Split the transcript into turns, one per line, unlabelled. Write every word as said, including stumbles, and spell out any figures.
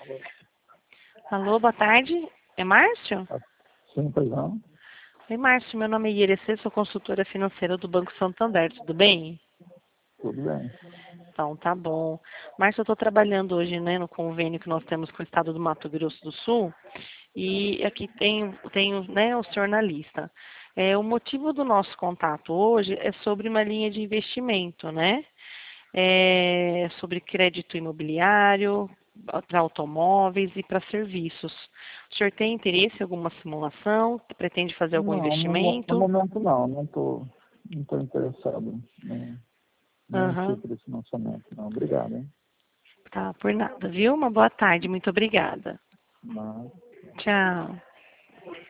Alô, boa tarde. É Márcio?
Sim, pois não.
Oi, Márcio. Meu nome é Irecê, sou consultora financeira do Banco Santander. Tudo bem?
Tudo bem.
Então, tá bom. Márcio, eu estou trabalhando hoje, né, no convênio que nós temos com o Estado do Mato Grosso do Sul. E aqui tem, tem né, o senhor na lista. É, o motivo do nosso contato hoje é sobre uma linha de investimento, né? É, sobre crédito imobiliário, para automóveis e para serviços. O senhor tem interesse em alguma simulação? Pretende fazer algum
Não, no, mo- no
investimento?
momento não. Não estou não tô interessado em nenhum
Aham,
tipo de financiamento. Não, obrigado, hein?
tá, por nada, viu? Uma boa tarde, muito obrigada.
Mas...
Tchau.